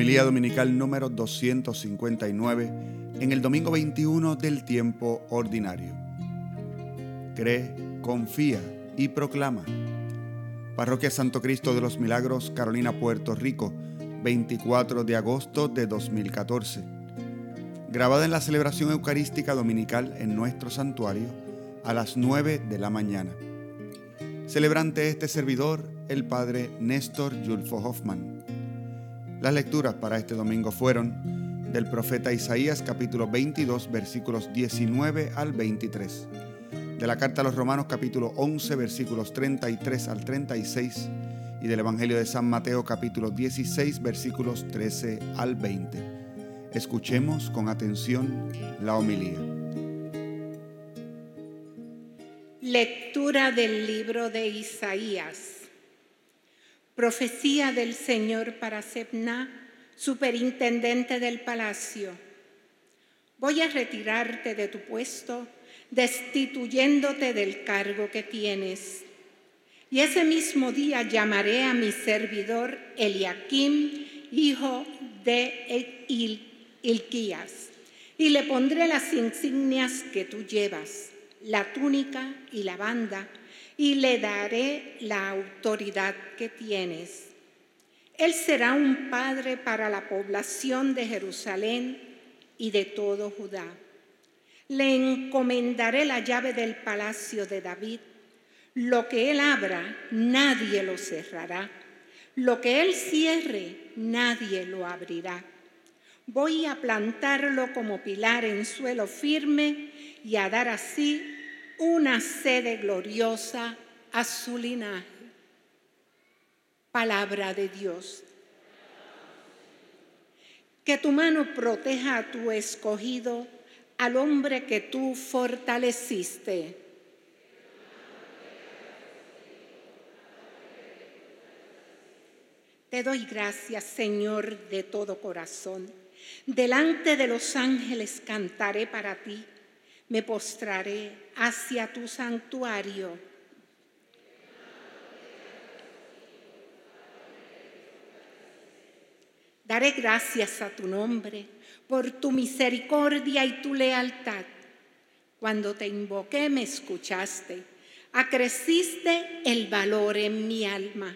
Homilía dominical número 259 en el domingo 21 del tiempo ordinario. Cree, confía y proclama. Parroquia Santo Cristo de los Milagros, Carolina, Puerto Rico, 24 de agosto de 2014. Grabada en la celebración eucarística dominical en nuestro santuario a las 9 de la mañana. Celebrante este servidor, el Padre Néstor Yulfo Hoffman. Las lecturas para este domingo fueron del profeta Isaías capítulo 22 versículos 19 al 23, de la carta a los Romanos capítulo 11 versículos 33 al 36 y del Evangelio de San Mateo capítulo 16 versículos 13 al 20. Escuchemos con atención la homilía. Lectura del libro de Isaías. Profecía del Señor para Sebna, superintendente del palacio. Voy a retirarte de tu puesto, destituyéndote del cargo que tienes. Y ese mismo día llamaré a mi servidor Eliakim, hijo de Hilquías, y le pondré las insignias que tú llevas, la túnica y la banda, y le daré la autoridad que tienes. Él será un padre para la población de Jerusalén y de todo Judá. Le encomendaré la llave del palacio de David. Lo que él abra, nadie lo cerrará. Lo que él cierre, nadie lo abrirá. Voy a plantarlo como pilar en suelo firme y a dar así una sede gloriosa a su linaje. Palabra de Dios. Que tu mano proteja a tu escogido, al hombre que tú fortaleciste. Te doy gracias, Señor, de todo corazón. Delante de los ángeles cantaré para ti. Me postraré hacia tu santuario. Daré gracias a tu nombre por tu misericordia y tu lealtad. Cuando te invoqué me escuchaste, acreciste el valor en mi alma.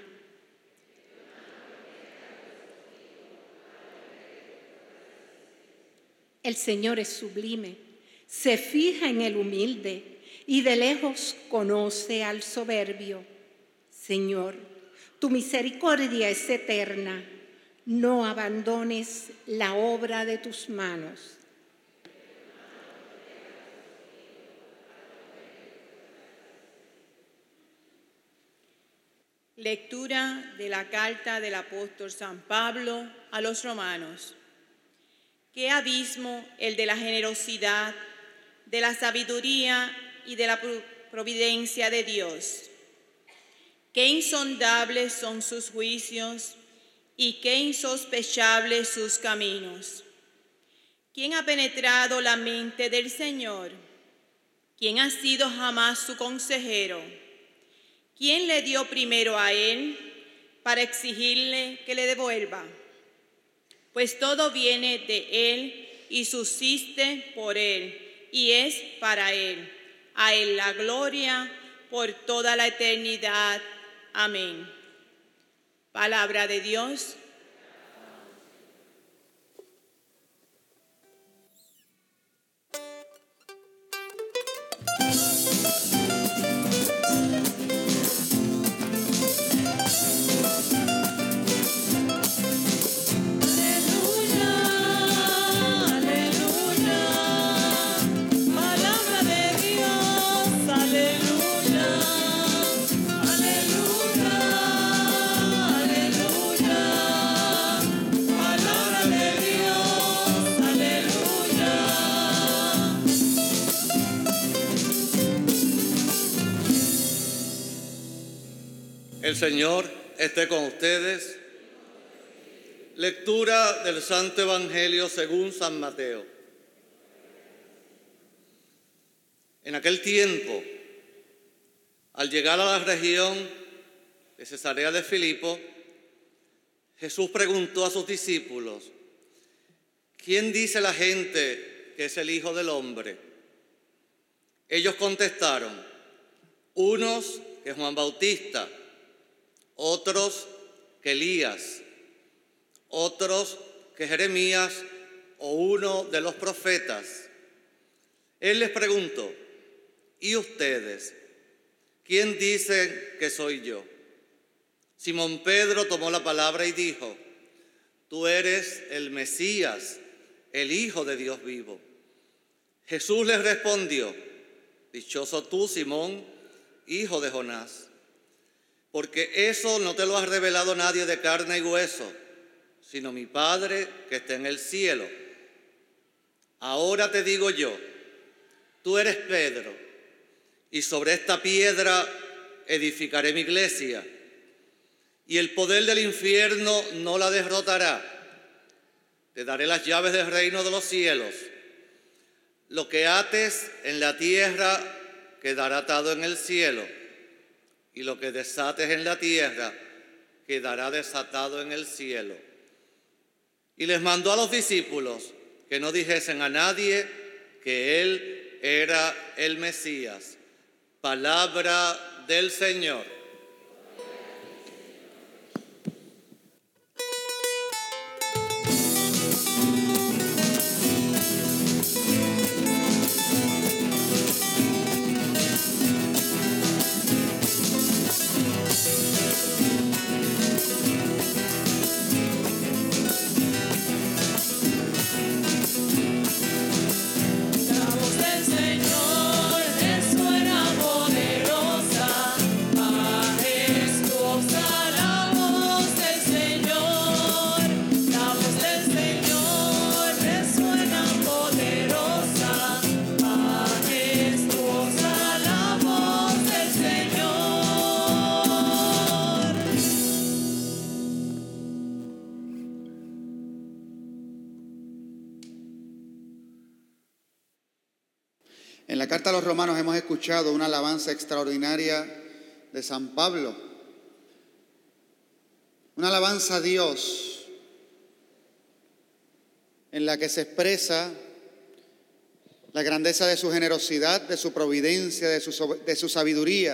El Señor es sublime, se fija en el humilde y de lejos conoce al soberbio. Señor, tu misericordia es eterna. No abandones la obra de tus manos. Lectura de la carta del apóstol San Pablo a los romanos. Qué abismo el de la generosidad, de la sabiduría y de la providencia de Dios. Qué insondables son sus juicios y qué insospechables sus caminos. ¿Quién ha penetrado la mente del Señor? ¿Quién ha sido jamás su consejero? ¿Quién le dio primero a él para exigirle que le devuelva? Pues todo viene de él y subsiste por él y es para él. A él la gloria por toda la eternidad. Amén. Palabra de Dios. El Señor esté con ustedes. Lectura del Santo Evangelio según San Mateo. En aquel tiempo, al llegar a la región de Cesarea de Filipo, Jesús preguntó a sus discípulos: ¿quién dice la gente que es el Hijo del Hombre? Ellos contestaron: unos que Juan Bautista, otros que Elías, otros que Jeremías o uno de los profetas. Él les preguntó: ¿y ustedes? ¿Quién dicen que soy yo? Simón Pedro tomó la palabra y dijo: tú eres el Mesías, el Hijo de Dios vivo. Jesús les respondió: dichoso tú, Simón, hijo de Jonás, porque eso no te lo ha revelado nadie de carne y hueso, sino mi Padre que está en el cielo. Ahora te digo yo, tú eres Pedro, y sobre esta piedra edificaré mi iglesia, y el poder del infierno no la derrotará. Te daré las llaves del reino de los cielos. Lo que ates en la tierra quedará atado en el cielo, y lo que desates en la tierra quedará desatado en el cielo. Y les mandó a los discípulos que no dijesen a nadie que él era el Mesías. Palabra del Señor. En la carta a los Romanos hemos escuchado una alabanza extraordinaria de San Pablo, una alabanza a Dios en la que se expresa la grandeza de su generosidad, de su providencia, de su sabiduría,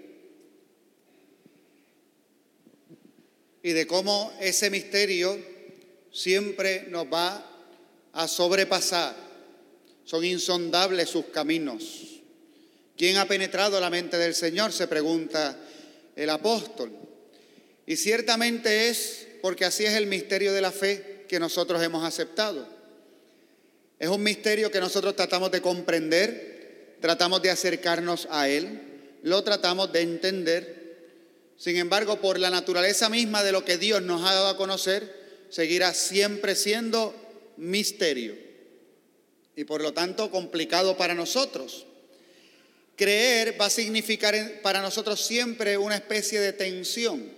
y de cómo ese misterio siempre nos va a sobrepasar. Son insondables sus caminos. ¿Quién ha penetrado la mente del Señor?, se pregunta el apóstol. Y ciertamente es porque así es el misterio de la fe que nosotros hemos aceptado. Es un misterio que nosotros tratamos de comprender, tratamos de acercarnos a Él, lo tratamos de entender. Sin embargo, por la naturaleza misma de lo que Dios nos ha dado a conocer, seguirá siempre siendo misterio. Y por lo tanto complicado para nosotros. Creer va a significar para nosotros siempre una especie de tensión,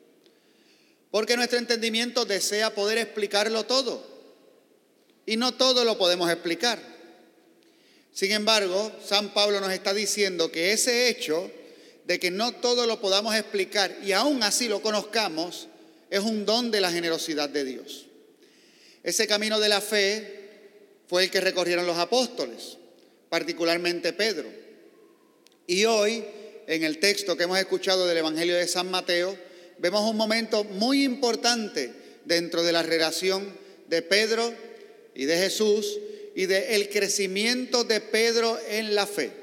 porque nuestro entendimiento desea poder explicarlo todo, y no todo lo podemos explicar. Sin embargo, San Pablo nos está diciendo que ese hecho de que no todo lo podamos explicar y aún así lo conozcamos, es un don de la generosidad de Dios. Ese camino de la fe fue el que recorrieron los apóstoles, particularmente Pedro. Y hoy, en el texto que hemos escuchado del Evangelio de San Mateo, vemos un momento muy importante dentro de la relación de Pedro y de Jesús y del crecimiento de Pedro en la fe.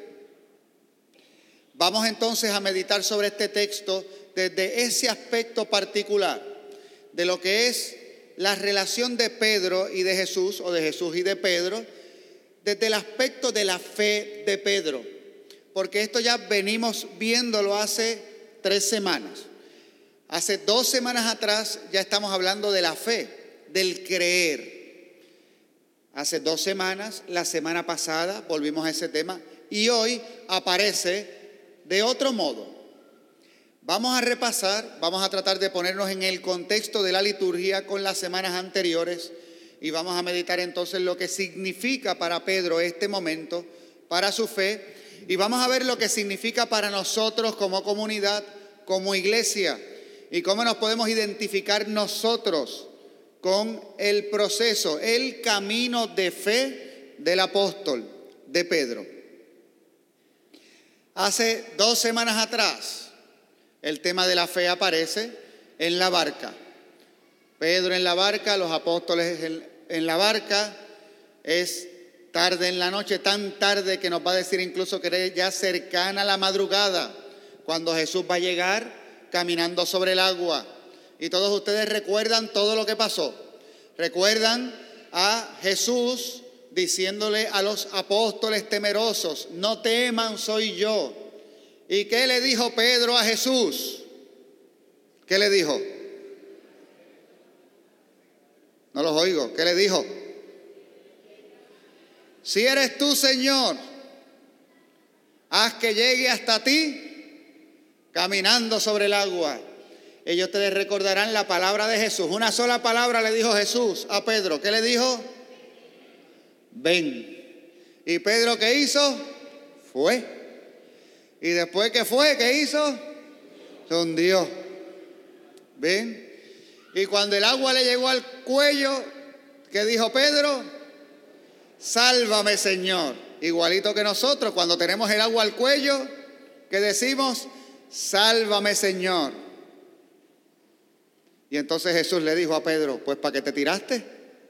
Vamos entonces a meditar sobre este texto desde ese aspecto particular de lo que es la relación de Pedro y de Jesús, o de Jesús y de Pedro, desde el aspecto de la fe de Pedro, porque esto ya venimos viéndolo hace 3 semanas. Hace 2 semanas atrás ya estamos hablando de la fe, del creer. Hace 2 semanas, la semana pasada, volvimos a ese tema, y hoy aparece de otro modo. Vamos a repasar, vamos a tratar de ponernos en el contexto de la liturgia con las semanas anteriores y vamos a meditar entonces lo que significa para Pedro este momento, para su fe, y vamos a ver lo que significa para nosotros como comunidad, como iglesia, ¿Y cómo nos podemos identificar nosotros con el proceso, el camino de fe del apóstol, de Pedro? Hace 2 semanas atrás, el tema de la fe aparece en la barca. Pedro en la barca, los apóstoles en la barca. Es tarde en la noche, tan tarde que nos va a decir incluso que ya cercana a la madrugada, cuando Jesús va a llegar caminando sobre el agua. Y todos ustedes recuerdan todo lo que pasó. Recuerdan a Jesús diciéndole a los apóstoles temerosos: no teman, soy yo. ¿Y qué le dijo Pedro a Jesús? ¿Qué le dijo? No los oigo. ¿Qué le dijo? Si eres tú, Señor, haz que llegue hasta ti caminando sobre el agua. Ellos ustedes recordarán la palabra de Jesús. Una sola palabra le dijo Jesús a Pedro. ¿Qué le dijo? Ven. ¿Y Pedro qué hizo? Fue. Y después que fue, ¿qué hizo? Se hundió. ¿Ven? Y cuando el agua le llegó al cuello, ¿qué dijo Pedro? Sálvame, Señor. Igualito que nosotros, cuando tenemos el agua al cuello, ¿qué decimos? Sálvame, Señor. Y entonces Jesús le dijo a Pedro: pues ¿para qué te tiraste?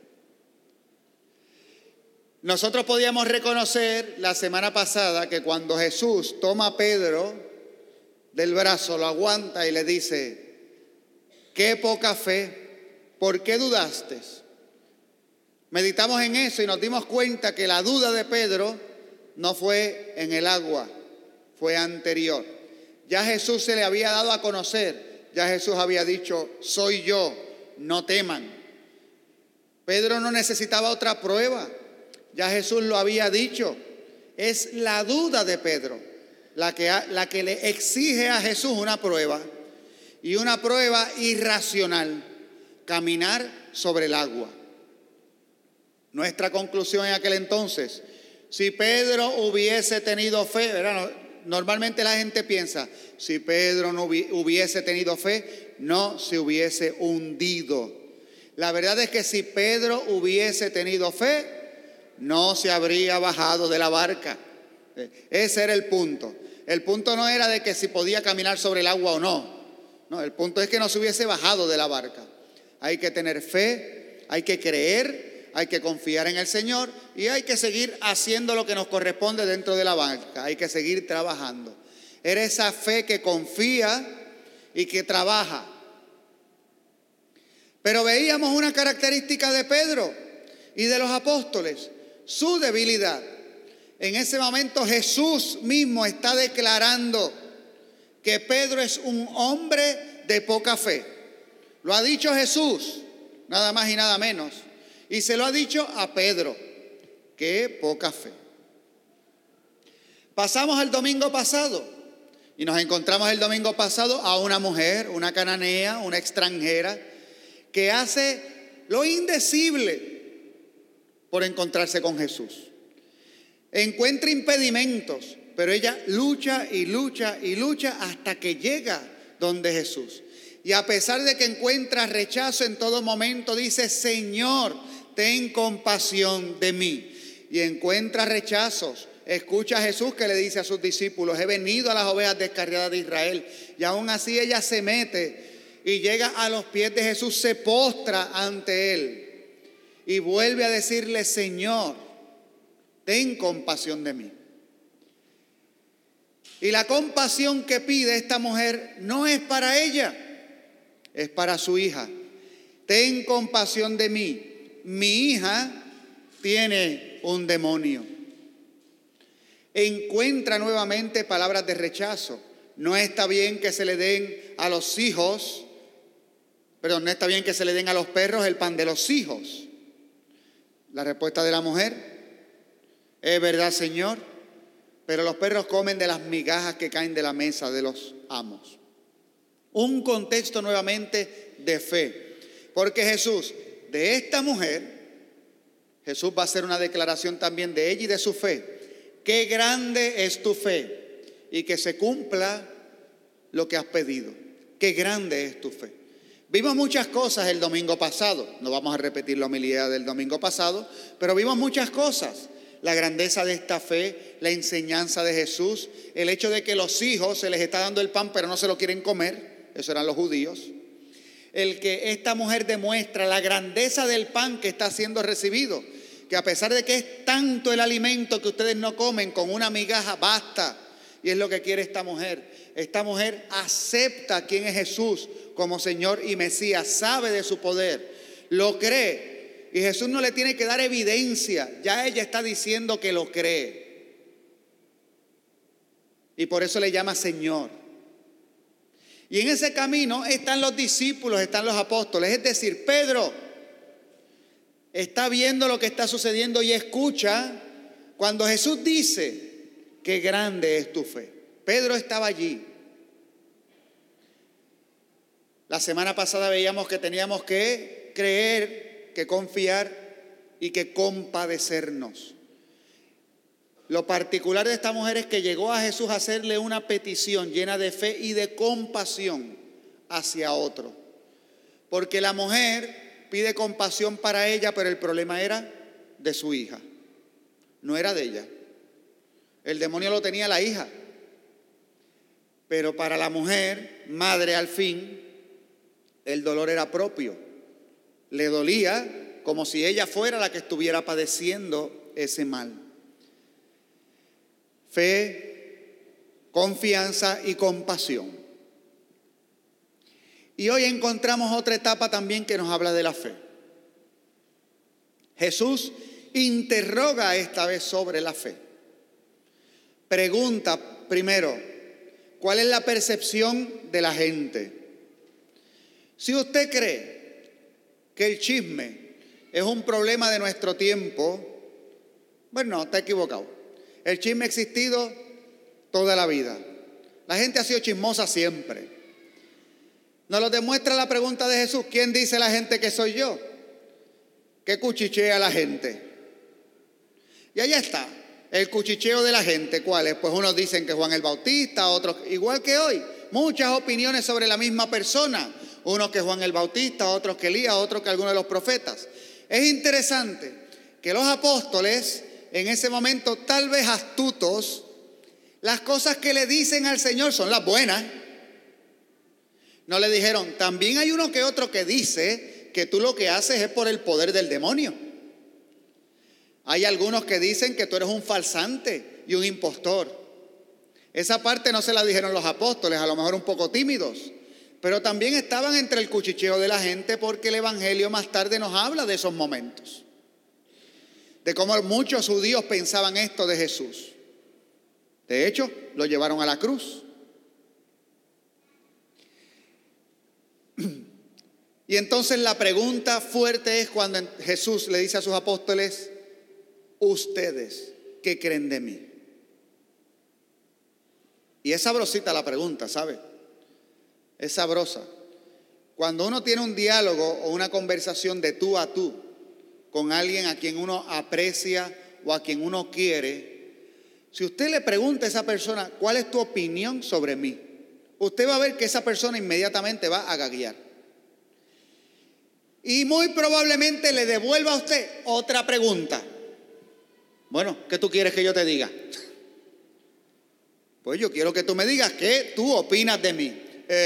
Nosotros podíamos reconocer la semana pasada que cuando Jesús toma a Pedro del brazo, lo aguanta y le dice: qué poca fe, ¿por qué dudaste? Meditamos en eso y nos dimos cuenta que la duda de Pedro no fue en el agua, fue anterior. Ya Jesús se le había dado a conocer, ya Jesús había dicho: soy yo, no teman. Pedro no necesitaba otra prueba, ya Jesús lo había dicho. Es la duda de Pedro la que le exige a Jesús una prueba, y una prueba irracional: caminar sobre el agua. Nuestra conclusión en aquel entonces: si Pedro hubiese tenido fe, ¿verdad? Normalmente la gente piensa: si Pedro no hubiese tenido fe, no se hubiese hundido. La verdad es que si Pedro hubiese tenido fe, no se habría bajado de la barca. Ese era el punto. El punto no era de que si podía caminar sobre el agua o no. No, el punto es que no se hubiese bajado de la barca. Hay que tener fe, hay que creer, hay que confiar en el Señor y hay que seguir haciendo lo que nos corresponde dentro de la barca. Hay que seguir trabajando. Era esa fe que confía y que trabaja. Pero veíamos una característica de Pedro y de los apóstoles: su debilidad. En ese momento Jesús mismo está declarando que Pedro es un hombre de poca fe. Lo ha dicho Jesús, nada más y nada menos. Y se lo ha dicho a Pedro: qué poca fe. Pasamos al domingo pasado y nos encontramos el domingo pasado a una mujer, una cananea, una extranjera, que hace lo indecible por encontrarse con Jesús. Encuentra impedimentos, pero ella lucha y lucha y lucha hasta que llega donde Jesús. Y a pesar de que encuentra rechazo en todo momento, dice: Señor, ten compasión de mí. Y encuentra rechazos. Escucha a Jesús que le dice a sus discípulos: he venido a las ovejas descarriadas de Israel. Y aún así ella se mete y llega a los pies de Jesús, se postra ante él y vuelve a decirle: Señor, ten compasión de mí. Y la compasión que pide esta mujer no es para ella, es para su hija. Ten compasión de mí. Mi hija tiene un demonio. Encuentra nuevamente palabras de rechazo. No está bien que se le den a los hijos, perdón, no está bien que se le den a los perros el pan de los hijos. La respuesta de la mujer: es verdad, Señor, pero los perros comen de las migajas que caen de la mesa de los amos. Un contexto nuevamente de fe, porque Jesús, de esta mujer, Jesús va a hacer una declaración también de ella y de su fe. Qué grande es tu fe, y que se cumpla lo que has pedido. qué grande es tu fe. Vimos muchas cosas el domingo pasado, no vamos a repetir la homilía del domingo pasado, pero vimos muchas cosas. La grandeza de esta fe, la enseñanza de Jesús, el hecho de que los hijos se les está dando el pan pero no se lo quieren comer, eso eran los judíos. El que esta mujer demuestra la grandeza del pan que está siendo recibido, que a pesar de que es tanto el alimento que ustedes no comen, con una migaja basta. Y es lo que quiere esta mujer. Esta mujer acepta quién es Jesús como Señor y Mesías, sabe de su poder, lo cree. Y Jesús no le tiene que dar evidencia, ya ella está diciendo que lo cree. Y por eso le llama Señor. Y en ese camino están los discípulos, están los apóstoles. Es decir, Pedro está viendo lo que está sucediendo y escucha cuando Jesús dice, qué grande es tu fe. Pedro estaba allí. La semana pasada veíamos que teníamos que creer, que confiar y que compadecernos. Lo particular de esta mujer es que llegó a Jesús a hacerle una petición llena de fe y de compasión hacia otro. Porque la mujer pide compasión para ella, pero el problema era de su hija, no era de ella. El demonio lo tenía la hija. Pero para la mujer, madre al fin, el dolor era propio. Le dolía como si ella fuera la que estuviera padeciendo ese mal. Fe, confianza y compasión. Y hoy encontramos otra etapa también que nos habla de la fe. Jesús interroga esta vez sobre la fe. Pregunta primero, ¿cuál es la percepción de la gente? Si usted cree que el chisme es un problema de nuestro tiempo, bueno, no, está equivocado. El chisme ha existido toda la vida. La gente ha sido chismosa siempre. Nos lo demuestra la pregunta de Jesús: ¿quién dice la gente que soy yo? ¿Qué cuchichea la gente? Y allá está. El cuchicheo de la gente, ¿cuál es? Pues unos dicen que Juan el Bautista, otros, igual que hoy, muchas opiniones sobre la misma persona. Unos que Juan el Bautista, otros que Elías, otros que algunos de los profetas. Es interesante que los apóstoles, en ese momento tal vez astutos, las cosas que le dicen al Señor son las buenas. No le dijeron, también hay uno que otro que dice que tú lo que haces es por el poder del demonio. Hay algunos que dicen que tú eres un falsante y un impostor. Esa parte no se la dijeron los apóstoles, a lo mejor un poco tímidos, pero también estaban entre el cuchicheo de la gente, porque el Evangelio más tarde nos habla de esos momentos, de cómo muchos judíos pensaban esto de Jesús. De hecho, lo llevaron a la cruz. Y entonces la pregunta fuerte es cuando Jesús le dice a sus apóstoles: ¿ustedes qué creen de mí? Y es sabrosita la pregunta, ¿sabe? Es sabrosa. Cuando uno tiene un diálogo o una conversación de tú a tú con alguien a quien uno aprecia o a quien uno quiere, si usted le pregunta a esa persona, ¿cuál es tu opinión sobre mí?, usted va a ver que esa persona inmediatamente va a gaguear. Y muy probablemente le devuelva a usted otra pregunta. Bueno, ¿qué tú quieres que yo te diga? Pues yo quiero que tú me digas qué tú opinas de mí.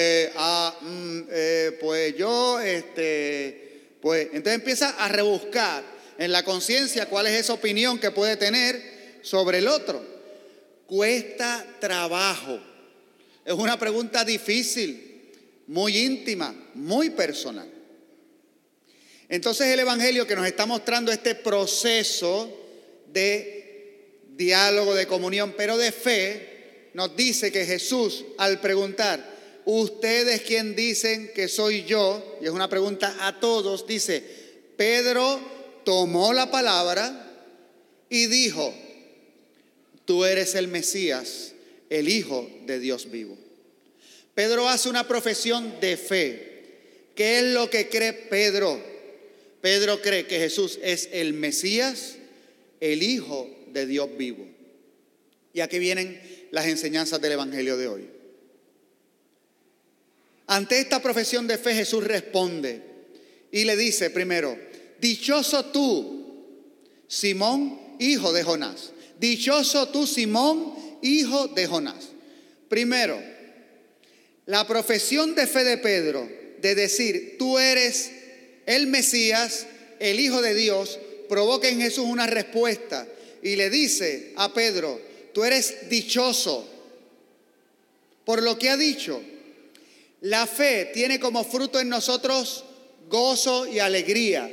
Pues yo, pues entonces empieza a rebuscar en la conciencia cuál es esa opinión que puede tener sobre el otro. Cuesta trabajo. Es una pregunta difícil, muy íntima, muy personal. Entonces el Evangelio que nos está mostrando este proceso de diálogo, de comunión, pero de fe, nos dice que Jesús, al preguntar, ¿ustedes quién dicen que soy yo?, y es una pregunta a todos, dice, Pedro tomó la palabra y dijo, tú eres el Mesías, el Hijo de Dios vivo. Pedro hace una profesión de fe. ¿Qué es lo que cree Pedro? Pedro cree que Jesús es el Mesías, el Hijo de Dios vivo. Y aquí vienen las enseñanzas del Evangelio de hoy. Ante esta profesión de fe, Jesús responde y le dice primero: dichoso tú, Simón, hijo de Jonás. Dichoso tú, Simón, hijo de Jonás. Primero, la profesión de fe de Pedro, de decir tú eres el Mesías, el Hijo de Dios, provoca en Jesús una respuesta y le dice a Pedro: tú eres dichoso por lo que ha dicho. La fe tiene como fruto en nosotros gozo y alegría.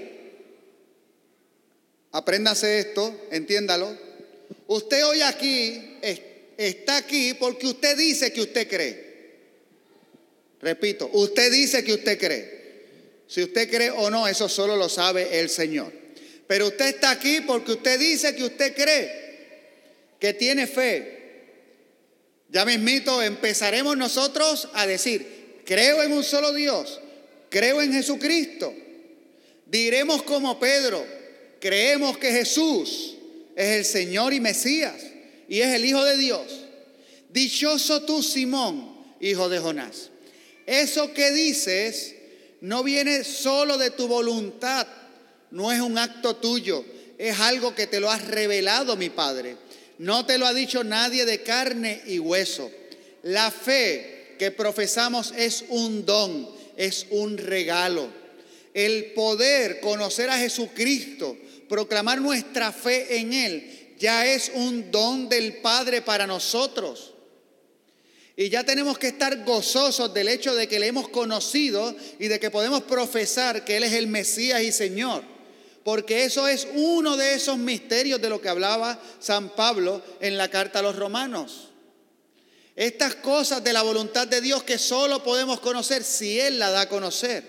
Apréndase esto, entiéndalo. Usted hoy aquí está aquí porque usted dice que usted cree. Repito, usted dice que usted cree. Si usted cree o no, eso solo lo sabe el Señor. Pero usted está aquí porque usted dice que usted cree, que tiene fe. Ya mismito empezaremos nosotros a decir: creo en un solo Dios, creo en Jesucristo. Diremos como Pedro: creemos que Jesús es el Señor y Mesías y es el Hijo de Dios. Dichoso tú, Simón, hijo de Jonás. Eso que dices no viene solo de tu voluntad, no es un acto tuyo, es algo que te lo ha revelado mi Padre. No te lo ha dicho nadie de carne y hueso. La fe que profesamos es un don, es un regalo. El poder conocer a Jesucristo, proclamar nuestra fe en Él, ya es un don del Padre para nosotros. Y ya tenemos que estar gozosos del hecho de que le hemos conocido y de que podemos profesar que Él es el Mesías y Señor. Porque eso es uno de esos misterios de lo que hablaba San Pablo en la carta a los Romanos. Estas cosas de la voluntad de Dios que solo podemos conocer si Él la da a conocer.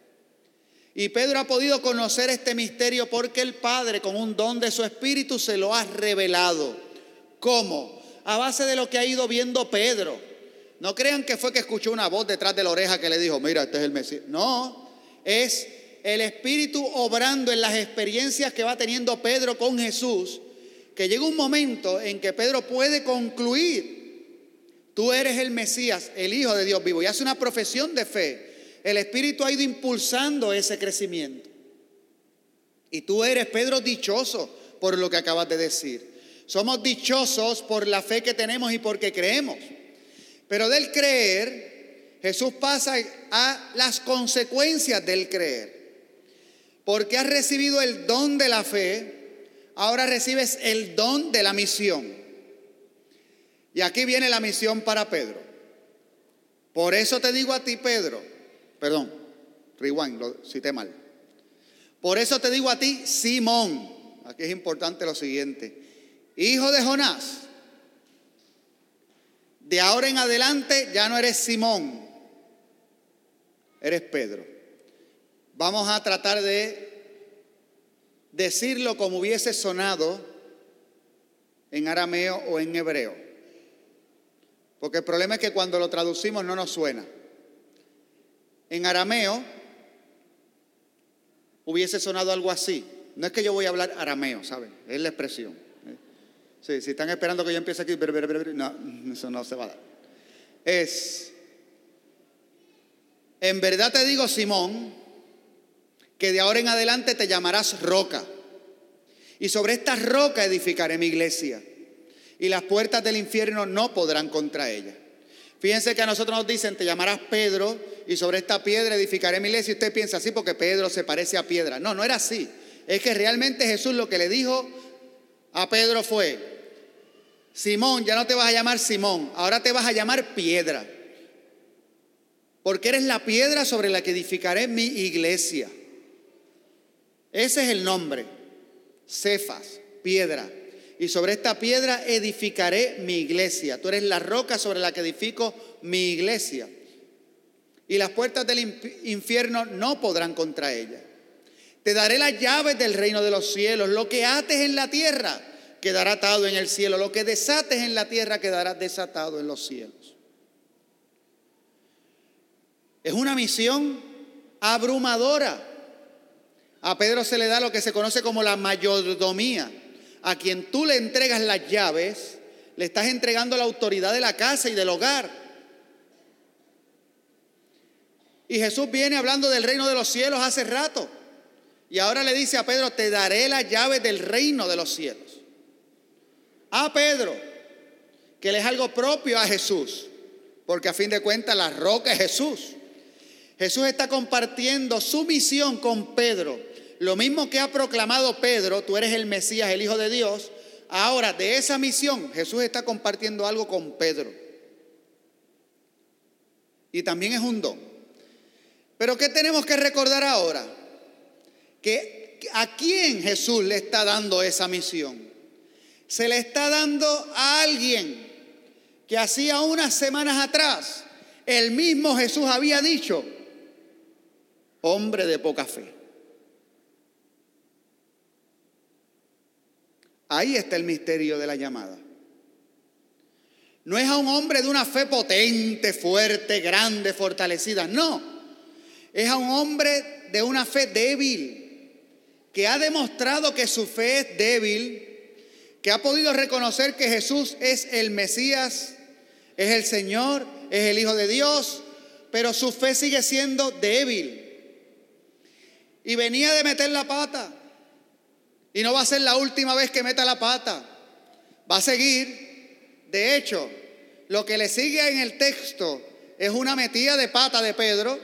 Y Pedro ha podido conocer este misterio porque el Padre, con un don de su Espíritu, se lo ha revelado. ¿Cómo? A base de lo que ha ido viendo Pedro. No crean que fue que escuchó una voz detrás de la oreja que le dijo: mira, este es el Mesías. No, es el Espíritu obrando en las experiencias que va teniendo Pedro con Jesús, que llega un momento en que Pedro puede concluir: tú eres el Mesías, el Hijo de Dios vivo. Y hace una profesión de fe. El Espíritu ha ido impulsando ese crecimiento. Y tú eres, Pedro, dichoso por lo que acabas de decir. Somos dichosos por la fe que tenemos y porque creemos. Pero del creer, Jesús pasa a las consecuencias del creer. Porque has recibido el don de la fe, ahora recibes el don de la misión. Y aquí viene la misión para Pedro. Por eso te digo a ti, Pedro, perdón, rewind, lo cité mal. Por eso te digo a ti, Simón, aquí es importante lo siguiente: hijo de Jonás, de ahora en adelante ya no eres Simón, eres Pedro. Vamos a tratar de decirlo como hubiese sonado en arameo o en hebreo, porque el problema es que cuando lo traducimos no nos suena. En arameo hubiese sonado algo así. No es que yo voy a hablar arameo, ¿saben? Es la expresión. Sí, si están esperando que yo empiece aquí, no, eso no se va a dar. En verdad te digo, Simón, que de ahora en adelante te llamarás roca. Y sobre esta roca edificaré mi iglesia. Y las puertas del infierno no podrán contra ella. Fíjense que a nosotros nos dicen: te llamarás Pedro y sobre esta piedra edificaré mi iglesia. Y usted piensa así porque Pedro se parece a piedra. No, no era así. Es que realmente Jesús lo que le dijo a Pedro fue: Simón, ya no te vas a llamar Simón, ahora te vas a llamar piedra. Porque eres la piedra sobre la que edificaré mi iglesia. Ese es el nombre. Cefas, piedra. Y sobre esta piedra edificaré mi iglesia. Tú eres la roca sobre la que edifico mi iglesia. Y las puertas del infierno no podrán contra ella. Te daré las llaves del reino de los cielos. Lo que ates en la tierra quedará atado en el cielo. Lo que desates en la tierra quedará desatado en los cielos. Es una misión abrumadora. A Pedro se le da lo que se conoce como la mayordomía. A quien tú le entregas las llaves, le estás entregando la autoridad de la casa y del hogar. Y Jesús viene hablando del reino de los cielos hace rato. Y ahora le dice a Pedro, te daré las llaves del reino de los cielos. A Pedro, que le es algo propio a Jesús, porque a fin de cuentas la roca es Jesús. Jesús está compartiendo su misión con Pedro. Lo mismo que ha proclamado Pedro, tú eres el Mesías, el Hijo de Dios. Ahora, de esa misión, Jesús está compartiendo algo con Pedro. Y también es un don. Pero ¿qué tenemos que recordar ahora? Que ¿a quién Jesús le está dando esa misión? Se le está dando a alguien que hacía unas semanas atrás el mismo Jesús había dicho, hombre de poca fe. Ahí está el misterio de la llamada. No es a un hombre de una fe potente, fuerte, grande, fortalecida. No, es a un hombre de una fe débil, que ha demostrado que su fe es débil, que ha podido reconocer que Jesús es el Mesías, es el Señor, es el Hijo de Dios, pero su fe sigue siendo débil. Y venía de meter la pata. Y no va a ser la última vez que meta la pata. Va a seguir. De hecho, lo que le sigue en el texto es una metida de pata de Pedro.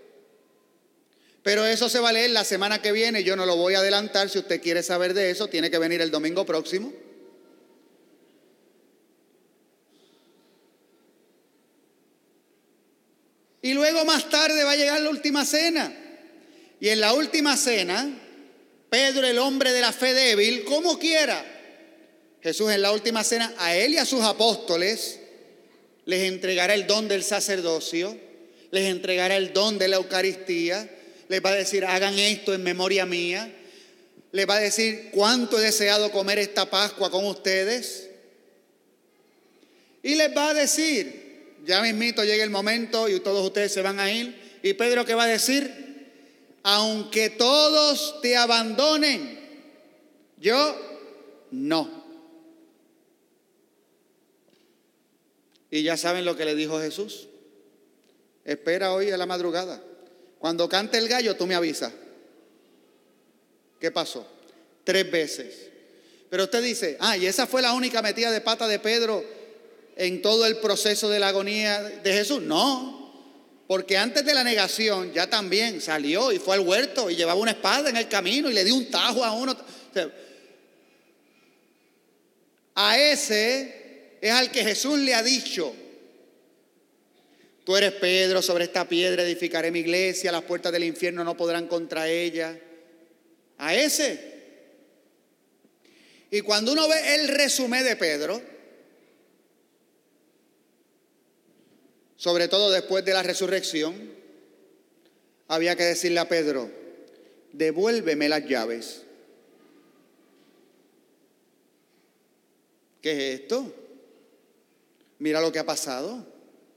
Pero eso se va a leer la semana que viene. Yo no lo voy a adelantar. Si usted quiere saber de eso, tiene que venir el domingo próximo. Y luego más tarde va a llegar la última cena. Y en la última cena, Pedro, el hombre de la fe débil, como quiera, Jesús en la última cena a él y a sus apóstoles les entregará el don del sacerdocio, les entregará el don de la Eucaristía, les va a decir, hagan esto en memoria mía, les va a decir, cuánto he deseado comer esta Pascua con ustedes. Y les va a decir, ya mismito llega el momento y todos ustedes se van a ir. Y Pedro, ¿qué va a decir? Aunque todos te abandonen, yo no. Y ya saben lo que le dijo Jesús. Espera hoy a la madrugada. Cuando cante el gallo, tú me avisas. ¿Qué pasó? 3 veces. Pero usted dice, y esa fue la única metida de pata de Pedro en todo el proceso de la agonía de Jesús. No, porque antes de la negación ya también salió y fue al huerto y llevaba una espada en el camino y le dio un tajo a uno. A ese es al que Jesús le ha dicho, tú eres Pedro, sobre esta piedra edificaré mi iglesia, las puertas del infierno no podrán contra ella. A ese. Y cuando uno ve el resumen de Pedro, sobre todo después de la resurrección, había que decirle a Pedro, devuélveme las llaves. ¿Qué es esto? Mira lo que ha pasado.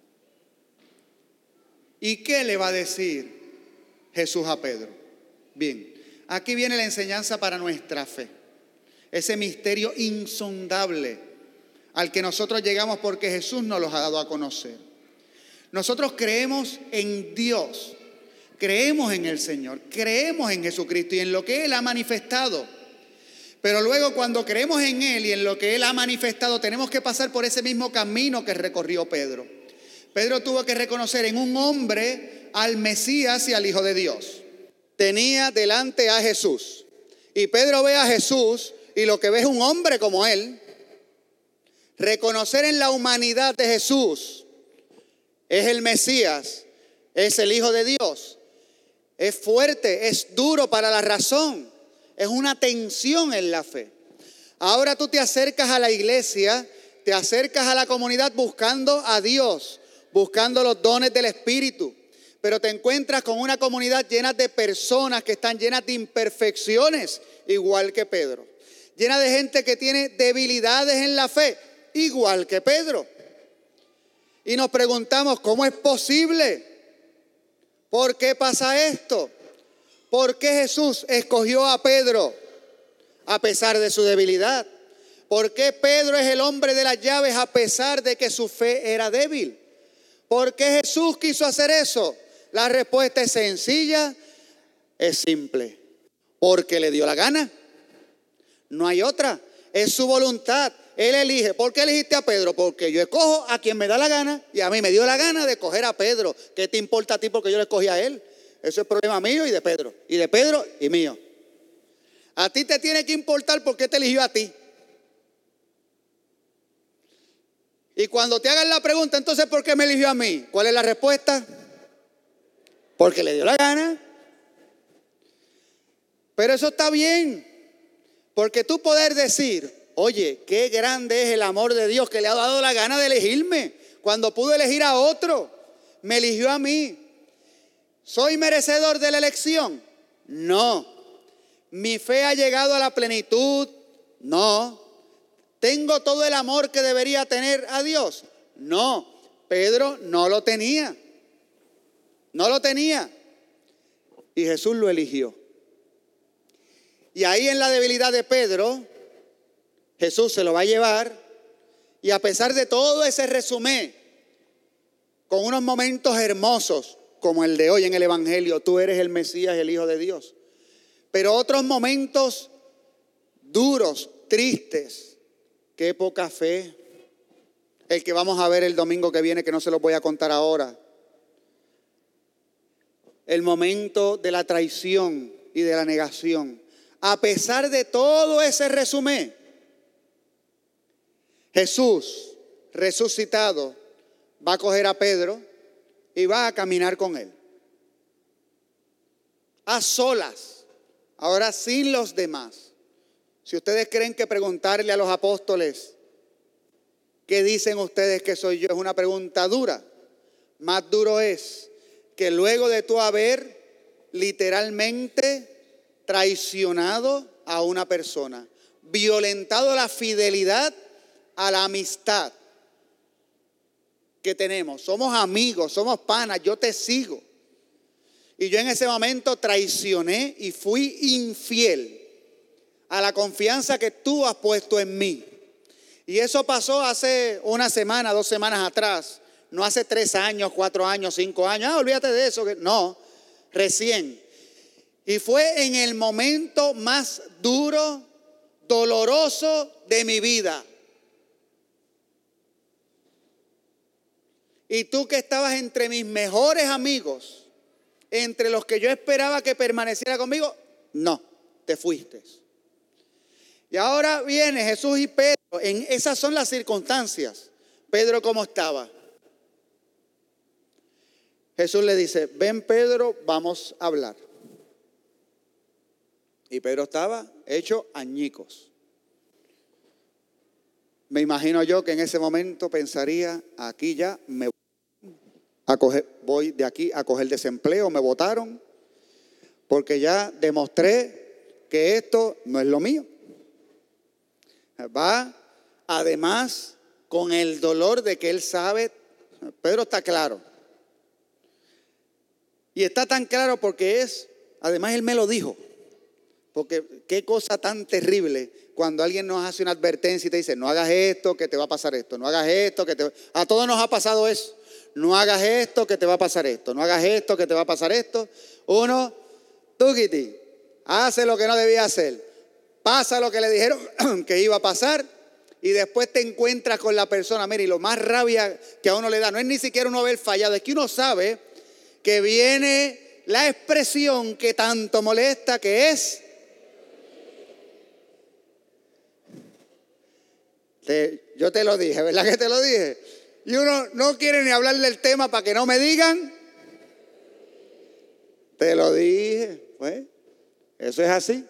¿Y qué le va a decir Jesús a Pedro? Bien, aquí viene la enseñanza para nuestra fe. Ese misterio insondable al que nosotros llegamos porque Jesús nos los ha dado a conocer. Nosotros creemos en Dios, creemos en el Señor, creemos en Jesucristo y en lo que Él ha manifestado. Pero luego cuando creemos en Él y en lo que Él ha manifestado, tenemos que pasar por ese mismo camino que recorrió Pedro. Pedro tuvo que reconocer en un hombre al Mesías y al Hijo de Dios. Tenía delante a Jesús. Y Pedro ve a Jesús y lo que ve es un hombre como Él. Reconocer en la humanidad de Jesús, es el Mesías, es el Hijo de Dios. Es fuerte, es duro para la razón. Es una tensión en la fe. Ahora tú te acercas a la iglesia, te acercas a la comunidad buscando a Dios, buscando los dones del Espíritu. Pero te encuentras con una comunidad llena de personas que están llenas de imperfecciones, igual que Pedro. Llena de gente que tiene debilidades en la fe, igual que Pedro. Y nos preguntamos, ¿cómo es posible? ¿Por qué pasa esto? ¿Por qué Jesús escogió a Pedro a pesar de su debilidad? ¿Por qué Pedro es el hombre de las llaves a pesar de que su fe era débil? ¿Por qué Jesús quiso hacer eso? La respuesta es sencilla, es simple. Porque le dio la gana. No hay otra. Es su voluntad. Él elige. ¿Por qué elegiste a Pedro? Porque yo escojo a quien me da la gana. Y a mí me dio la gana de escoger a Pedro. ¿Qué te importa a ti porque yo le escogí a él? Eso es problema mío y de Pedro. Y de Pedro y mío. A ti te tiene que importar por qué te eligió a ti. Y cuando te hagan la pregunta, entonces, ¿por qué me eligió a mí? ¿Cuál es la respuesta? Porque le dio la gana. Pero eso está bien. Porque tú poder decir, oye, qué grande es el amor de Dios que le ha dado la gana de elegirme. Cuando pudo elegir a otro, me eligió a mí. ¿Soy merecedor de la elección? No. ¿Mi fe ha llegado a la plenitud? No. ¿Tengo todo el amor que debería tener a Dios? No. Pedro no lo tenía. No lo tenía. Y Jesús lo eligió. Y ahí en la debilidad de Pedro, Jesús se lo va a llevar. Y a pesar de todo ese resumen, con unos momentos hermosos, como el de hoy en el Evangelio, tú eres el Mesías, el Hijo de Dios. Pero otros momentos duros, tristes, qué poca fe. El que vamos a ver el domingo que viene, que no se lo voy a contar ahora. El momento de la traición y de la negación. A pesar de todo ese resumen, Jesús resucitado va a coger a Pedro y va a caminar con él. A solas, ahora sin los demás. Si ustedes creen que preguntarle a los apóstoles, ¿qué dicen ustedes que soy yo? Es una pregunta dura. Más duro es que luego de tú haber literalmente traicionado a una persona, violentado la fidelidad a la amistad que tenemos. Somos amigos, somos panas, yo te sigo. Y yo en ese momento traicioné y fui infiel a la confianza que tú has puesto en mí. Y eso pasó hace una semana, 2 semanas atrás. No hace 3 años, 4 años, 5 años. Olvídate de eso. No, recién. Y fue en el momento más duro, doloroso de mi vida. Y tú que estabas entre mis mejores amigos, entre los que yo esperaba que permaneciera conmigo, no, te fuiste. Y ahora viene Jesús y Pedro, en esas son las circunstancias. Pedro, ¿cómo estaba? Jesús le dice, ven Pedro, vamos a hablar. Y Pedro estaba hecho añicos. Me imagino yo que en ese momento pensaría, aquí ya voy de aquí a coger desempleo, me votaron, porque ya demostré que esto no es lo mío. Va además con el dolor de que él sabe, Pedro está claro. Y está tan claro porque además él me lo dijo. Porque qué cosa tan terrible cuando alguien nos hace una advertencia y te dice, no hagas esto, que te va a pasar esto. No hagas esto, a todos nos ha pasado eso. No hagas esto, que te va a pasar esto. No hagas esto, que te va a pasar esto. Uno, tuquiti, hace lo que no debía hacer. Pasa lo que le dijeron que iba a pasar. Y después te encuentras con la persona. Mira, y lo más rabia que a uno le da, no es ni siquiera uno haber fallado, es que uno sabe que viene la expresión que tanto molesta, que es... Yo te lo dije, ¿verdad que te lo dije? Y uno no quiere ni hablar del tema para que no me digan. Te lo dije. Pues, eso es así.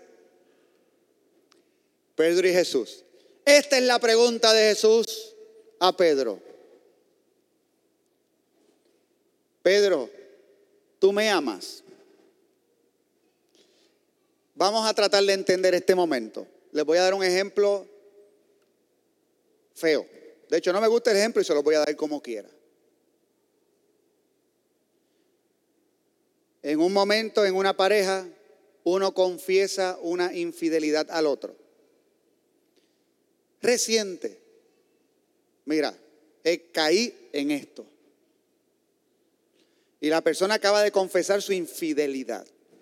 Pedro y Jesús. Esta es la pregunta de Jesús a Pedro. Pedro, ¿tú me amas? Vamos a tratar de entender este momento. Les voy a dar un ejemplo feo. De hecho, no me gusta el ejemplo y se lo voy a dar como quiera. En un momento, en una pareja, uno confiesa una infidelidad al otro. Reciente. Mira, caí en esto. Y la persona acaba de confesar su infidelidad.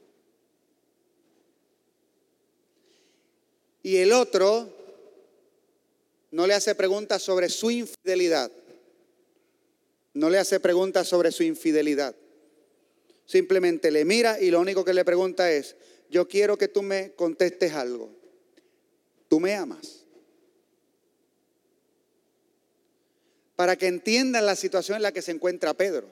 Y el otro no le hace preguntas sobre su infidelidad. No le hace preguntas sobre su infidelidad. Simplemente le mira y lo único que le pregunta es: yo quiero que tú me contestes algo. ¿Tú me amas? Para que entiendan la situación en la que se encuentra Pedro.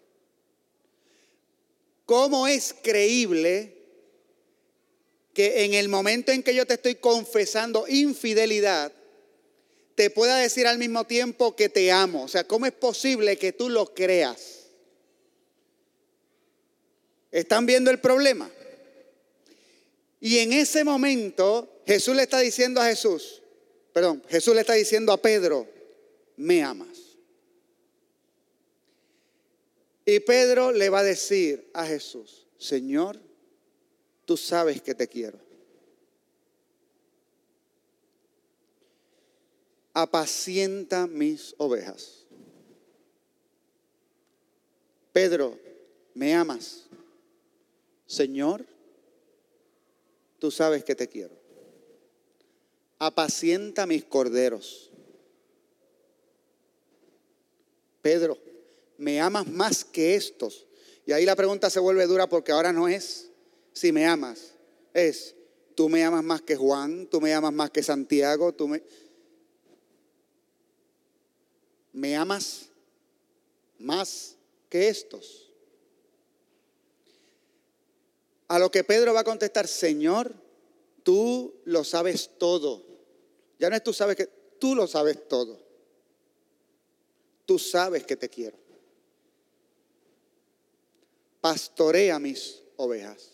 ¿Cómo es creíble que en el momento en que yo te estoy confesando infidelidad, te pueda decir al mismo tiempo que te amo? O sea, ¿cómo es posible que tú lo creas? ¿Están viendo el problema? Y en ese momento Jesús le está diciendo a Pedro: me amas. Y Pedro le va a decir a Jesús: Señor, tú sabes que te quiero. Apacienta mis ovejas. Pedro, ¿me amas? Señor, tú sabes que te quiero. Apacienta mis corderos. Pedro, ¿me amas más que estos? Y ahí la pregunta se vuelve dura, porque ahora no es si me amas, es: tú me amas más que Juan, tú me amas más que Santiago, ¿me amas más que estos? A lo que Pedro va a contestar: Señor, tú lo sabes todo. Ya no es tú sabes que, tú lo sabes todo. Tú sabes que te quiero. Pastorea mis ovejas.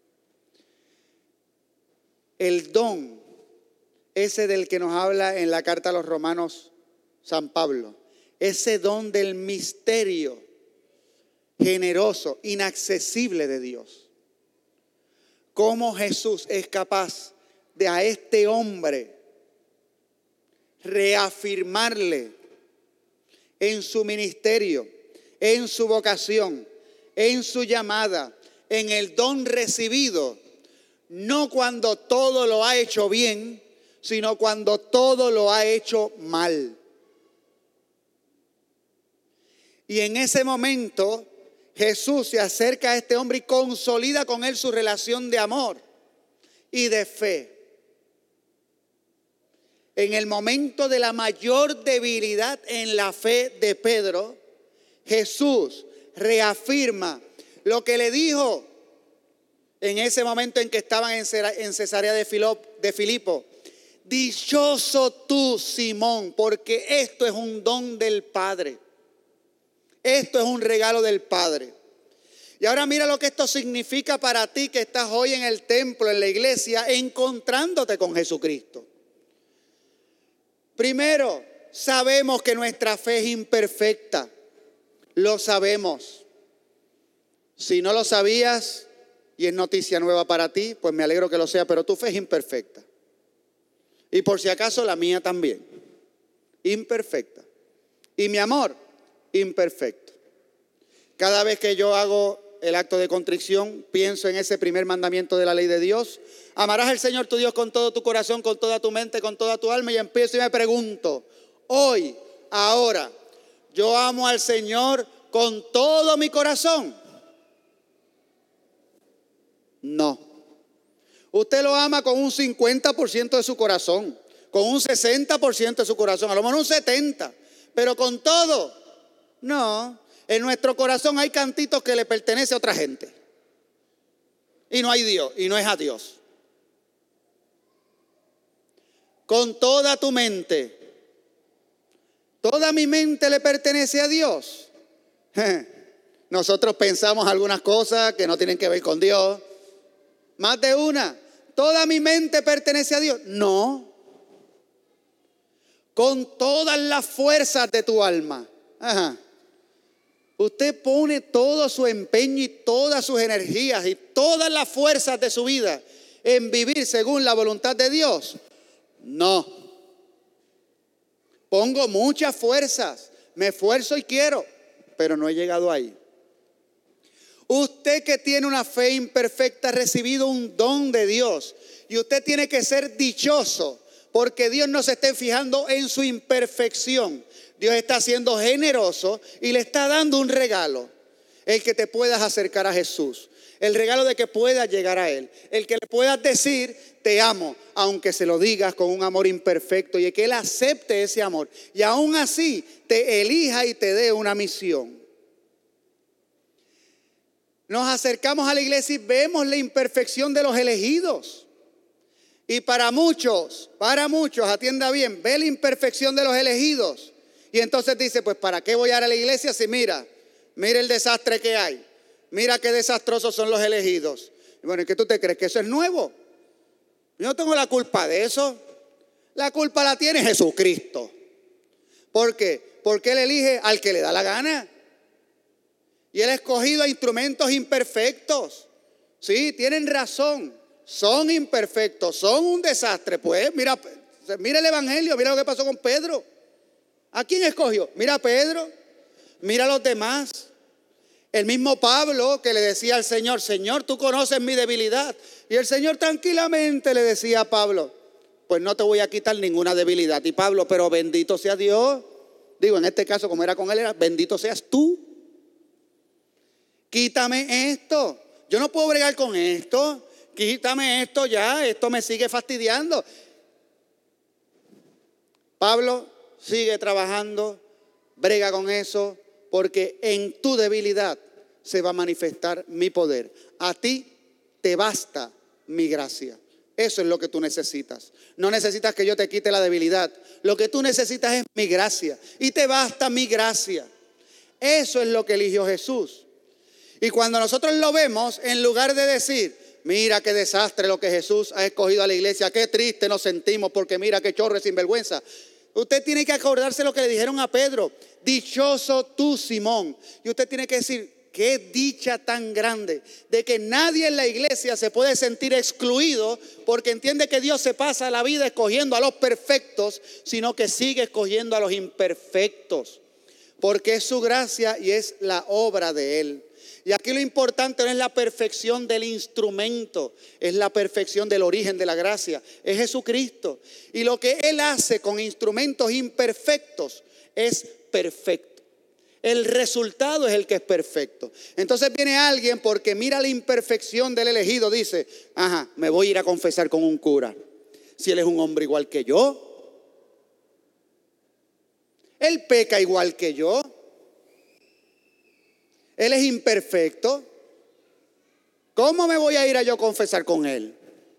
El don, ese del que nos habla en la carta a los Romanos San Pablo, ese don del misterio generoso, inaccesible de Dios. ¿Cómo Jesús es capaz de a este hombre reafirmarle en su ministerio, en su vocación, en su llamada, en el don recibido? No cuando todo lo ha hecho bien, sino cuando todo lo ha hecho mal. Y en ese momento Jesús se acerca a este hombre y consolida con él su relación de amor y de fe. En el momento de la mayor debilidad en la fe de Pedro, Jesús reafirma lo que le dijo en ese momento en que estaban en Cesarea de Filipo: dichoso tú, Simón, porque esto es un don del Padre. Esto es un regalo del Padre. Y ahora mira lo que esto significa para ti que estás hoy en el templo, en la iglesia, encontrándote con Jesucristo. Primero, sabemos que nuestra fe es imperfecta. Lo sabemos. Si no lo sabías y es noticia nueva para ti, pues me alegro que lo sea, pero tu fe es imperfecta. Y por si acaso la mía también. Imperfecta. Y mi amor, imperfecto. Cada vez que yo hago el acto de contrición, pienso en ese primer mandamiento de la ley de Dios: amarás al Señor tu Dios con todo tu corazón, con toda tu mente, con toda tu alma. Y empiezo y me pregunto: hoy, ahora, ¿yo amo al Señor con todo mi corazón? No. Usted lo ama con un 50% de su corazón, con un 60% de su corazón, a lo mejor un 70%, pero con todo, no. En nuestro corazón hay cantitos que le pertenecen a otra gente. Y no hay Dios, y no es a Dios. Con toda tu mente. Toda mi mente le pertenece a Dios. Nosotros pensamos algunas cosas que no tienen que ver con Dios. Más de una. Toda mi mente pertenece a Dios. No. Con todas las fuerzas de tu alma. Ajá. Usted pone todo su empeño y todas sus energías y todas las fuerzas de su vida en vivir según la voluntad de Dios. No. Pongo muchas fuerzas, me esfuerzo y quiero, pero no he llegado ahí. Usted que tiene una fe imperfecta ha recibido un don de Dios. Y usted tiene que ser dichoso porque Dios no se esté fijando en su imperfección. Dios está siendo generoso y le está dando un regalo. El que te puedas acercar a Jesús. El regalo de que puedas llegar a Él. El que le puedas decir, te amo, aunque se lo digas con un amor imperfecto. Y que Él acepte ese amor. Y aún así te elija y te dé una misión. Nos acercamos a la iglesia y vemos la imperfección de los elegidos. Y para muchos, atienda bien, ve la imperfección de los elegidos. Y entonces dice, pues ¿para qué voy a ir a la iglesia si mira el desastre que hay? Mira qué desastrosos son los elegidos. Y bueno, ¿qué tú te crees? ¿Que eso es nuevo? Yo no tengo la culpa de eso. La culpa la tiene Jesucristo. ¿Por qué? Porque Él elige al que le da la gana. Y Él ha escogido a instrumentos imperfectos. Sí, tienen razón. Son imperfectos, son un desastre. Pues mira el evangelio, mira lo que pasó con Pedro. ¿A quién escogió? Mira a Pedro, mira a los demás. El mismo Pablo que le decía al Señor, Señor, tú conoces mi debilidad. Y el Señor tranquilamente le decía a Pablo, pues no te voy a quitar ninguna debilidad. Y Pablo, pero bendito sea Dios. Digo, en este caso, como era con él, era bendito seas tú. Quítame esto. Yo no puedo bregar con esto. Quítame esto ya. Esto me sigue fastidiando. Pablo sigue trabajando. Brega con eso. Porque en tu debilidad se va a manifestar mi poder. A ti te basta mi gracia. Eso es lo que tú necesitas. No necesitas que yo te quite la debilidad. Lo que tú necesitas es mi gracia. Y te basta mi gracia. Eso es lo que eligió Jesús. Y cuando nosotros lo vemos, en lugar de decir, mira qué desastre lo que Jesús ha escogido a la iglesia, qué triste nos sentimos porque mira qué chorre sinvergüenza. Usted tiene que acordarse lo que le dijeron a Pedro. Dichoso tú, Simón. Y usted tiene que decir, qué dicha tan grande de que nadie en la iglesia se puede sentir excluido porque entiende que Dios se pasa la vida escogiendo a los perfectos, sino que sigue escogiendo a los imperfectos. Porque es su gracia y es la obra de Él. Y aquí lo importante no es la perfección del instrumento, es la perfección del origen de la gracia, es Jesucristo. Y lo que Él hace con instrumentos imperfectos es perfecto. El resultado es el que es perfecto. Entonces viene alguien porque mira la imperfección del elegido, dice, me voy a ir a confesar con un cura. Si él es un hombre igual que yo, él peca igual que yo. Él es imperfecto. ¿Cómo me voy a ir a yo confesar con él?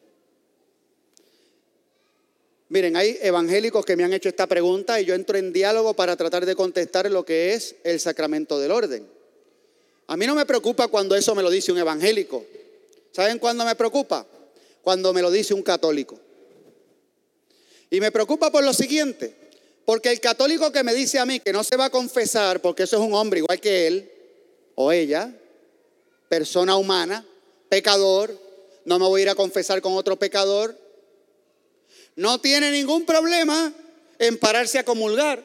Miren, hay evangélicos que me han hecho esta pregunta y yo entro en diálogo para tratar de contestar lo que es el sacramento del orden. A mí no me preocupa cuando eso me lo dice un evangélico. ¿Saben cuándo me preocupa? Cuando me lo dice un católico. Y me preocupa por lo siguiente, porque el católico que me dice a mí que no se va a confesar porque eso es un hombre igual que él o ella, persona humana, pecador, no me voy a ir a confesar con otro pecador, no tiene ningún problema en pararse a comulgar.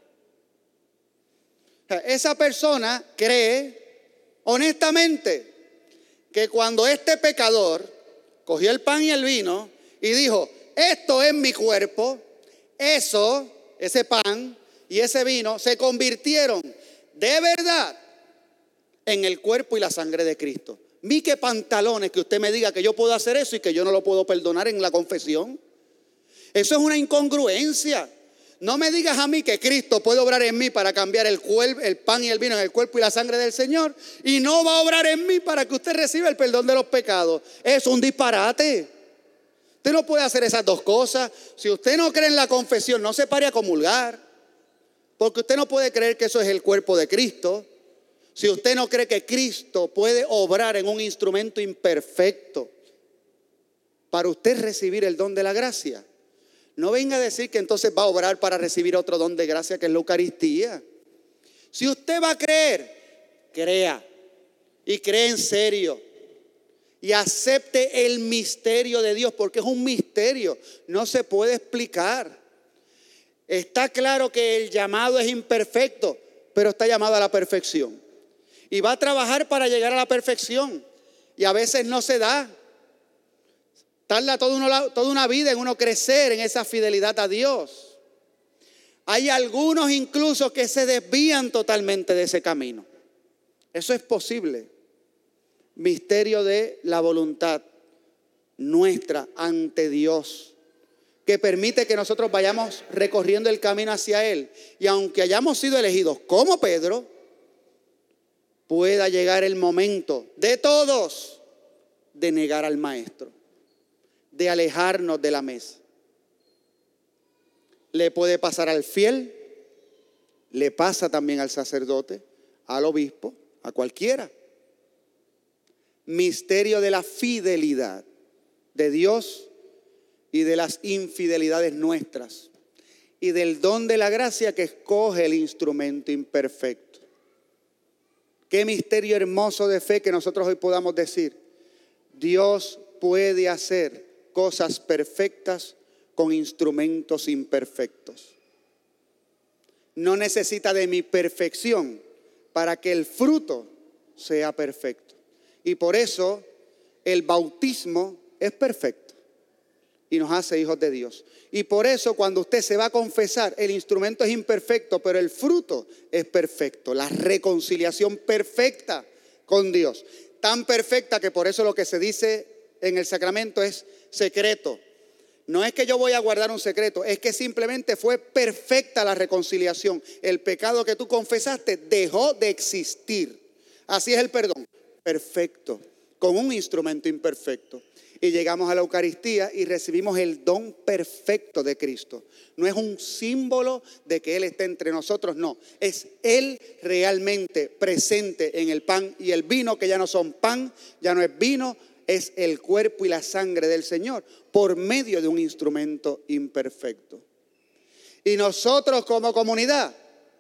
Esa persona cree honestamente que cuando este pecador cogió el pan y el vino y dijo, esto es mi cuerpo, ese pan y ese vino se convirtieron de verdad en el cuerpo y la sangre de Cristo. Ni que pantalones que usted me diga que yo puedo hacer eso y que yo no lo puedo perdonar en la confesión. Eso es una incongruencia. No me digas a mí que Cristo puede obrar en mí para cambiar el pan y el vino en el cuerpo y la sangre del Señor y no va a obrar en mí para que usted reciba el perdón de los pecados. Es un disparate. Usted no puede hacer esas dos cosas. Si usted no cree en la confesión, no se pare a comulgar, porque usted no puede creer que eso es el cuerpo de Cristo. Si usted no cree que Cristo puede obrar en un instrumento imperfecto para usted recibir el don de la gracia, no venga a decir que entonces va a obrar para recibir otro don de gracia que es la Eucaristía. Si usted va a creer, crea y cree en serio y acepte el misterio de Dios, porque es un misterio, no se puede explicar. Está claro que el llamado es imperfecto, pero está llamado a la perfección. Y va a trabajar para llegar a la perfección. Y a veces no se da. Tarda toda una vida en uno crecer en esa fidelidad a Dios. Hay algunos incluso que se desvían totalmente de ese camino. Eso es posible. Misterio de la voluntad nuestra ante Dios, que permite que nosotros vayamos recorriendo el camino hacia Él. Y aunque hayamos sido elegidos como Pedro, pueda llegar el momento de todos de negar al Maestro, de alejarnos de la mesa. Le puede pasar al fiel, le pasa también al sacerdote, al obispo, a cualquiera. Misterio de la fidelidad de Dios y de las infidelidades nuestras y del don de la gracia que escoge el instrumento imperfecto. Qué misterio hermoso de fe que nosotros hoy podamos decir: Dios puede hacer cosas perfectas con instrumentos imperfectos. No necesita de mi perfección para que el fruto sea perfecto. Y por eso el bautismo es perfecto y nos hace hijos de Dios. Y por eso cuando usted se va a confesar, el instrumento es imperfecto, pero el fruto es perfecto. La reconciliación perfecta con Dios. Tan perfecta que por eso lo que se dice en el sacramento es secreto. No es que yo voy a guardar un secreto, es que simplemente fue perfecta la reconciliación. El pecado que tú confesaste dejó de existir. Así es el perdón, perfecto, con un instrumento imperfecto. Y llegamos a la Eucaristía y recibimos el don perfecto de Cristo. No es un símbolo de que Él está entre nosotros, no. Es Él realmente presente en el pan y el vino, que ya no son pan, ya no es vino, es el cuerpo y la sangre del Señor por medio de un instrumento imperfecto. Y nosotros como comunidad,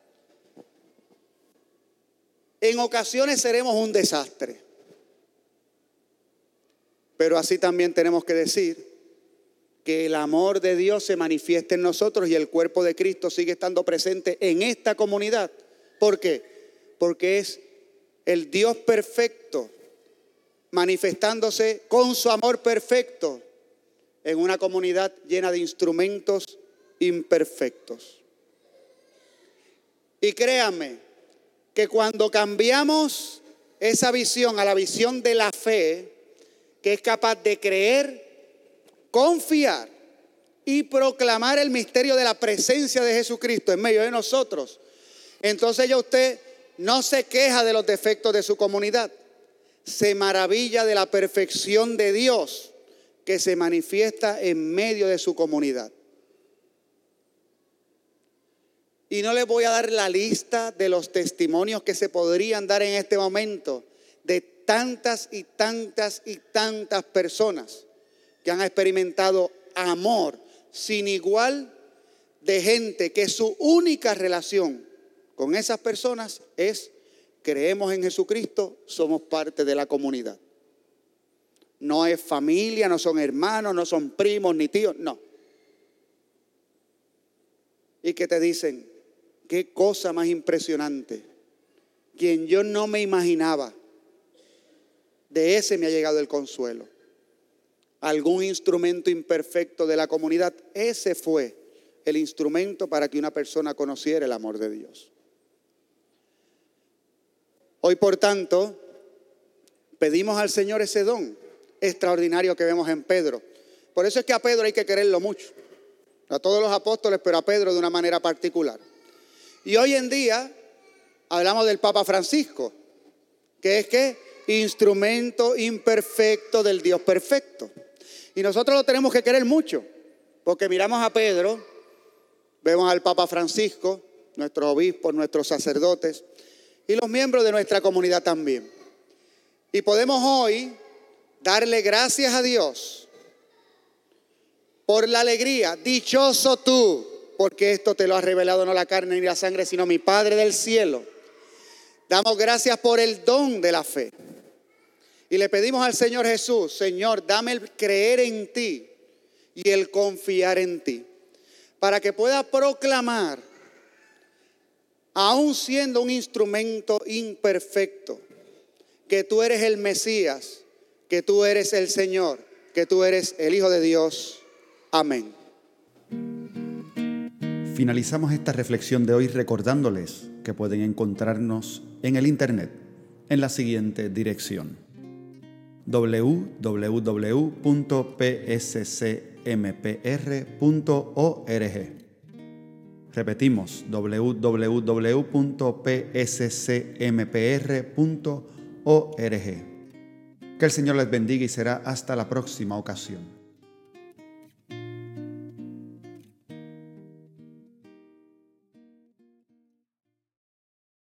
en ocasiones seremos un desastre. Pero así también tenemos que decir que el amor de Dios se manifiesta en nosotros y el cuerpo de Cristo sigue estando presente en esta comunidad. ¿Por qué? Porque es el Dios perfecto manifestándose con su amor perfecto en una comunidad llena de instrumentos imperfectos. Y créanme que cuando cambiamos esa visión a la visión de la fe, que es capaz de creer, confiar y proclamar el misterio de la presencia de Jesucristo en medio de nosotros, entonces ya usted no se queja de los defectos de su comunidad, se maravilla de la perfección de Dios que se manifiesta en medio de su comunidad. Y no les voy a dar la lista de los testimonios que se podrían dar en este momento de tantas y tantas y tantas personas que han experimentado amor sin igual de gente que su única relación con esas personas es: creemos en Jesucristo, somos parte de la comunidad. No es familia, no son hermanos, no son primos ni tíos, no. Y que te dicen: qué cosa más impresionante, quien yo no me imaginaba, de ese me ha llegado el consuelo. Algún instrumento imperfecto de la comunidad, ese fue el instrumento para que una persona conociera el amor de Dios. Hoy, por tanto, pedimos al Señor ese don extraordinario que vemos en Pedro. Por eso es que a Pedro hay que quererlo mucho. A todos los apóstoles, pero a Pedro de una manera particular. Y hoy en día hablamos del Papa Francisco, que es que instrumento imperfecto del Dios perfecto. Y nosotros lo tenemos que querer mucho, porque miramos a Pedro, vemos al Papa Francisco, nuestros obispos, nuestros sacerdotes y los miembros de nuestra comunidad también. Y podemos hoy darle gracias a Dios por la alegría. Dichoso tú, porque esto te lo ha revelado no la carne ni la sangre, sino mi Padre del cielo. Damos gracias por el don de la fe. Y le pedimos al Señor Jesús: Señor, dame el creer en ti y el confiar en ti, para que pueda proclamar aún siendo un instrumento imperfecto, que tú eres el Mesías, que tú eres el Señor, que tú eres el Hijo de Dios. Amén. Finalizamos esta reflexión de hoy recordándoles que pueden encontrarnos en el internet en la siguiente dirección: www.pscmpr.org. Repetimos, www.pscmpr.org. Que el Señor les bendiga y será hasta la próxima ocasión.